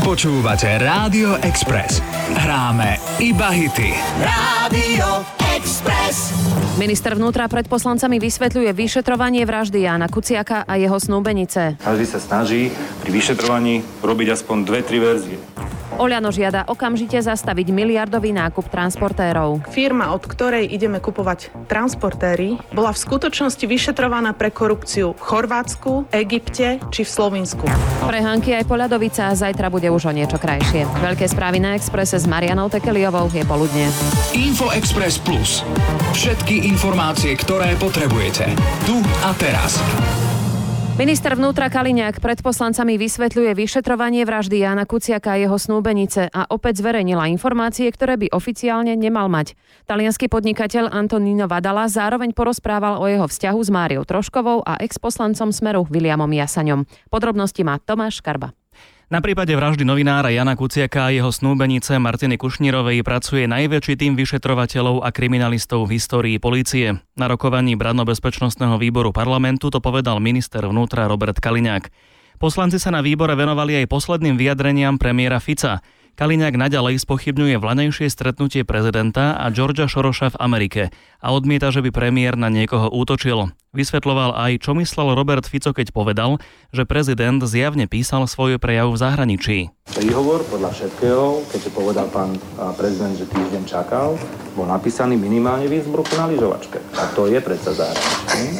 Počúvate Rádio Express. Hráme iba hity. Rádio Express. Minister vnútra pred poslancami vysvetľuje vyšetrovanie vraždy Jána Kuciaka a jeho snúbenice. Každý sa snaží pri vyšetrovaní robiť aspoň 2-3 verzie. Oľano žiada okamžite zastaviť miliardový nákup transportérov. Firma, od ktorej ideme kupovať transportéry, bola v skutočnosti vyšetrovaná pre korupciu v Chorvátsku, Egypte či v Slovinsku. Prehánky aj Poľadovica, zajtra bude už o niečo krajšie. Veľké správy na Expresse s Marianou Tekeliovou, je poludne. Info Express Plus. Všetky informácie, ktoré potrebujete. Tu a teraz. Minister vnútra Kaliňák pred poslancami vysvetľuje vyšetrovanie vraždy Jána Kuciaka a jeho snúbenice a opäť zverejnila informácie, ktoré by oficiálne nemal mať. Taliansky podnikateľ Antonino Vadala zároveň porozprával o jeho vzťahu s Máriou Troškovou a ex-poslancom Smeru Viliamom Jasaňom. Podrobnosti má Tomáš Karba. Na prípade vraždy novinára Jána Kuciaka a jeho snúbenice Martiny Kušnírovej pracuje najväčší tím vyšetrovateľov a kriminalistov v histórii polície. Na rokovaní Branno-bezpečnostného výboru parlamentu to povedal minister vnútra Robert Kaliňák. Poslanci sa na výbore venovali aj posledným vyjadreniam premiéra Fica. Kaliňák naďalej spochybňuje vlaňajšie stretnutie prezidenta a Georgea Sorosa v Amerike a odmieta, že by premiér na niekoho útočil. Vysvetľoval aj, čo myslel Robert Fico, keď povedal, že prezident zjavne písal svoj prejav v zahraničí. Príhovor podľa všetkého, keďže povedal pán prezident, že týždeň čakal, bol napísaný minimálne v Innsbrucku na lyžovačke. A to je predsa zahraničí.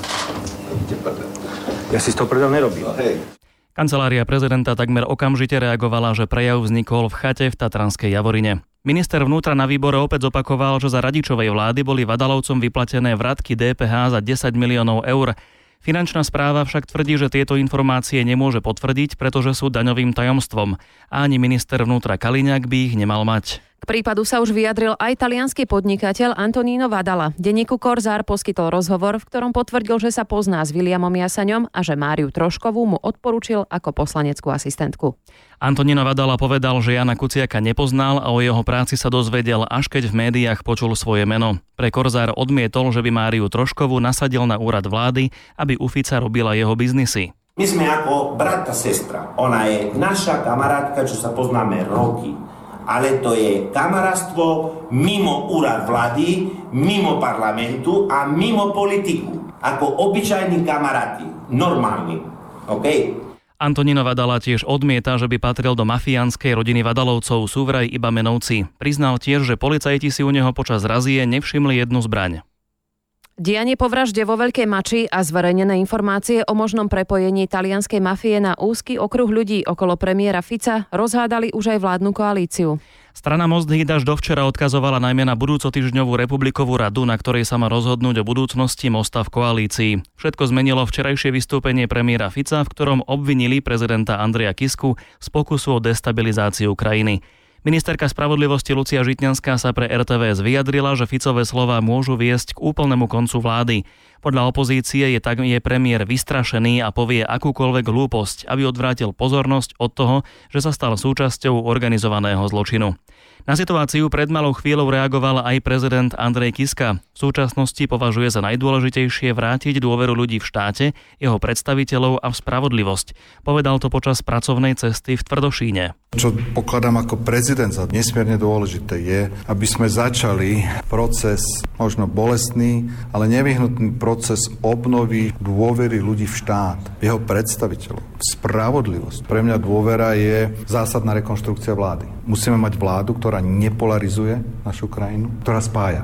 Ja si z toho predel nerobím. Kancelária prezidenta takmer okamžite reagovala, že prejav vznikol v chate v Tatranskej Javorine. Minister vnútra na výbore opäť zopakoval, že za Radičovej vlády boli Vadalovcom vyplatené vratky DPH za 10 miliónov eur. Finančná správa však tvrdí, že tieto informácie nemôže potvrdiť, pretože sú daňovým tajomstvom. A ani minister vnútra Kaliňák by ich nemal mať. K prípadu sa už vyjadril aj taliansky podnikateľ Antonino Vadala. Denníku Korzár poskytol rozhovor, v ktorom potvrdil, že sa pozná s Viliamom Jasaňom a že Máriu Troškovú mu odporúčil ako poslaneckú asistentku. Antonino Vadala povedal, že Jána Kuciaka nepoznal a o jeho práci sa dozvedel, až keď v médiách počul svoje meno. Pre Korzár odmietol, že by Máriu Troškovú nasadil na úrad vlády, aby u Fica robila jeho biznisy. My sme ako brat a sestra. Ona je naša kamarátka, čo sa poznáme roky. Ale to je kamarátstvo mimo úrad vlády, mimo parlamentu a mimo politiku. Ako obyčajní kamaráti. Normálni. OK? Antonino Vadala tiež odmieta, že by patril do mafiánskej rodiny Vadalovcov, sú vraj iba menovci. Priznal tiež, že policajti si u neho počas razie nevšimli jednu zbraň. Dianie po vražde vo Veľkej Mači a zverejnené informácie o možnom prepojení talianskej mafie na úzky okruh ľudí okolo premiéra Fica rozhádali už aj vládnu koalíciu. Strana Most Híd až dovčera odkazovala najmä na budúcotýždňovú republikovú radu, na ktorej sa má rozhodnúť o budúcnosti Mosta v koalícii. Všetko zmenilo včerajšie vystúpenie premiéra Fica, v ktorom obvinili prezidenta Andreja Kisku z pokusu o destabilizáciu krajiny. Ministerka spravodlivosti Lucia Žitňanská sa pre RTVS vyjadrila, že Ficové slová môžu viesť k úplnému koncu vlády. Podľa opozície je premiér vystrašený a povie akúkoľvek hlúposť, aby odvrátil pozornosť od toho, že sa stal súčasťou organizovaného zločinu. Na situáciu pred malou chvíľou reagoval aj prezident Andrej Kiska. V súčasnosti považuje za najdôležitejšie vrátiť dôveru ľudí v štáte, jeho predstaviteľov a v spravodlivosť. Povedal to počas pracovnej cesty v Tvrdošíne. Čo pokladám ako prezident za nesmierne dôležité je, aby sme začali proces, možno bolestný, ale nevyhnutný proces obnovy dôvery ľudí v štát, jeho predstaviteľov, spravodlivosť. Pre mňa dôvera je zásadná rekonštrukcia vlády. Musíme mať vládu, ktorá nepolarizuje našu krajinu, ktorá spája.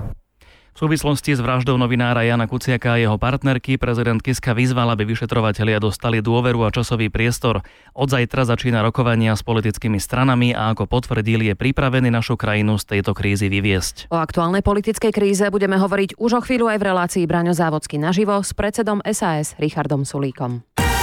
V súvislosti s vraždou novinára Jána Kuciaka a jeho partnerky prezident Kiska vyzval, aby vyšetrovatelia dostali dôveru a časový priestor. Od zajtra začína rokovania s politickými stranami a ako potvrdil, je pripravený našu krajinu z tejto krízy vyviesť. O aktuálnej politickej kríze budeme hovoriť už o chvíľu aj v relácii Braňo Závodský naživo s predsedom SAS Richardom Sulíkom.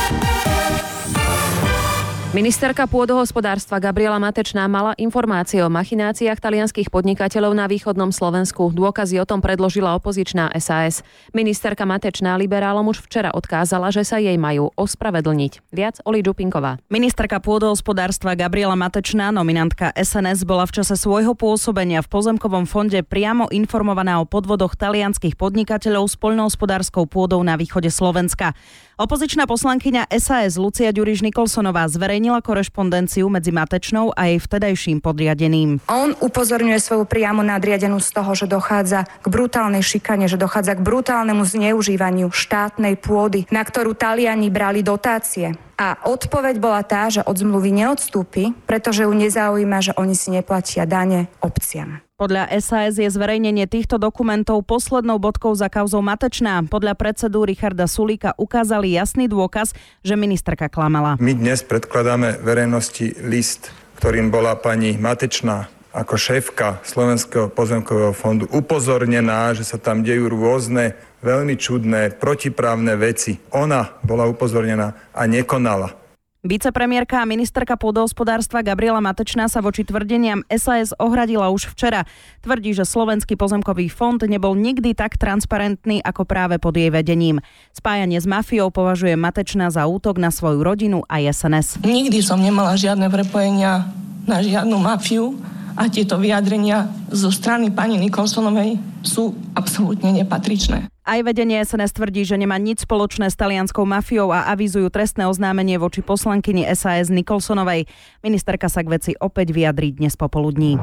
Ministerka pôdohospodárstva Gabriela Matečná mala informácie o machináciách talianskych podnikateľov na východnom Slovensku. Dôkazy o tom predložila opozičná SAS. Ministerka Matečná liberálom už včera odkázala, že sa jej majú ospravedlniť. Viac Oli Čupinková. Ministerka pôdohospodárstva Gabriela Matečná, nominantka SNS, bola v čase svojho pôsobenia v Pozemkovom fonde priamo informovaná o podvodoch talianskych podnikateľov s poľnohospodárskou pôdou na východe Slovenska. Opozičná poslankyňa SAS Lucia Ďuriš Nikolsonová zverejnila zmienila korešpondenciu medzi Matečnou a jej vtedajším podriadeným. On upozorňuje svoju priamu nadriadenú z toho, že dochádza k brutálnej šikane, že dochádza k brutálnemu zneužívaniu štátnej pôdy, na ktorú Taliani brali dotácie. A odpoveď bola tá, že od zmluvy neodstúpi, pretože ju nezaujíma, že oni si neplatia dane obciam. Podľa SAS je zverejnenie týchto dokumentov poslednou bodkou za kauzou Matečná. Podľa predsedu Richarda Sulíka ukázali jasný dôkaz, že ministerka klamala. My dnes predkladáme verejnosti list, ktorým bola pani Matečná ako šéfka Slovenského pozemkového fondu upozornená, že sa tam dejú rôzne veľmi čudné, protiprávne veci. Ona bola upozornená a nekonala. Vicepremiérka a ministerka pôdohospodárstva Gabriela Matečná sa voči tvrdeniam SAS ohradila už včera. Tvrdí, že Slovenský pozemkový fond nebol nikdy tak transparentný ako práve pod jej vedením. Spájanie s mafiou považuje Matečná za útok na svoju rodinu a SNS. Nikdy som nemala žiadne prepojenia na žiadnu mafiu a tieto vyjadrenia zo strany pani Nicholsonovej sú absolútne nepatričné. Aj vedenie SNS tvrdí, že nemá nič spoločné s talianskou mafiou a avizujú trestné oznámenie voči poslankyni SAS Nicholsonovej. Ministerka sa k veci opäť vyjadrí dnes popoludní.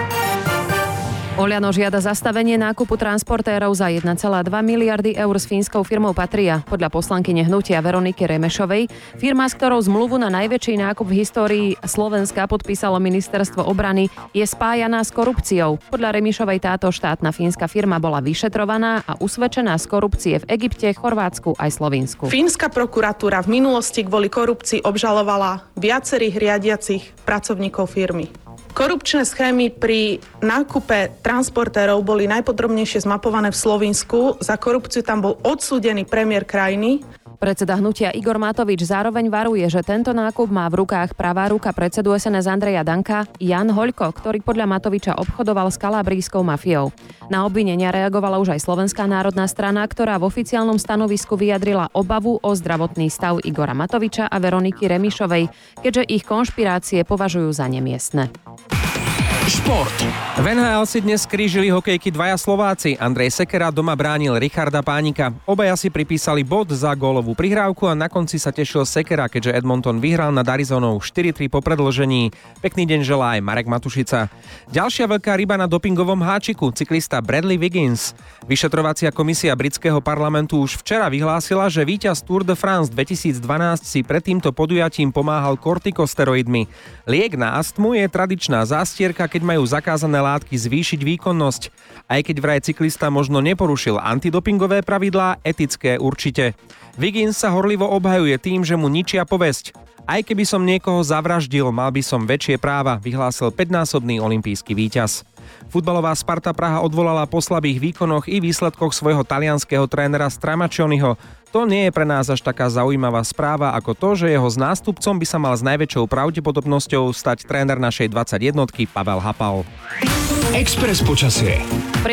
Oľano žiada zastavenie nákupu transportérov za 1,2 miliardy eur s fínskou firmou Patria. Podľa poslankyne hnutia Veroniky Remešovej, firma, s ktorou zmluvu na najväčší nákup v histórii Slovenska podpísalo ministerstvo obrany, je spájaná s korupciou. Podľa Remišovej táto štátna fínska firma bola vyšetrovaná a usvedčená z korupcie v Egypte, Chorvátsku aj Slovinsku. Fínska prokuratúra v minulosti kvôli korupcii obžalovala viacerých riadiacich pracovníkov firmy. Korupčné schémy pri nákupe transportérov boli najpodrobnejšie zmapované v Slovinsku. Za korupciu tam bol odsúdený premiér krajiny. Predseda hnutia Igor Matovič zároveň varuje, že tento nákup má v rukách pravá ruka predsedu SNS Andreja Danka, Jan Hoľko, ktorý podľa Matoviča obchodoval s kalabrijskou mafiou. Na obvinenia reagovala už aj Slovenská národná strana, ktorá v oficiálnom stanovisku vyjadrila obavu o zdravotný stav Igora Matoviča a Veroniky Remišovej, keďže ich konšpirácie považujú za nemiestne. Šport. V NHL si dnes skrížili hokejky dvaja Slováci. Andrej Sekera doma bránil Richarda Pánika. Obaja si pripísali bod za gólovú prihrávku a na konci sa tešil Sekera, keďže Edmonton vyhral nad Arizonou 4-3 po predĺžení. Pekný deň želá aj Marek Matušica. Ďalšia veľká ryba na dopingovom háčiku, cyklista Bradley Wiggins. Vyšetrovacia komisia britského parlamentu už včera vyhlásila, že víťaz Tour de France 2012 si pred týmto podujatím pomáhal kortikosteroidmi. Liek na astmu je tradičná zástierka, keď majú zakázané látky zvýšiť výkonnosť. Aj keď vraj cyklista možno neporušil antidopingové pravidlá, etické určite. Wiggins sa horlivo obhajuje tým, že mu ničia povesť. Aj keby som niekoho zavraždil, mal by som väčšie práva, vyhlásil 5-násobný olympijský víťaz. Futbalová Sparta Praha odvolala po slabých výkonoch i výsledkoch svojho talianskeho trénera Stramaccioniho. To nie je pre nás až taká zaujímavá správa ako to, že jeho nástupcom by sa mal s najväčšou pravdepodobnosťou stať tréner našej 21-ky Pavel Hapal. Express počasie.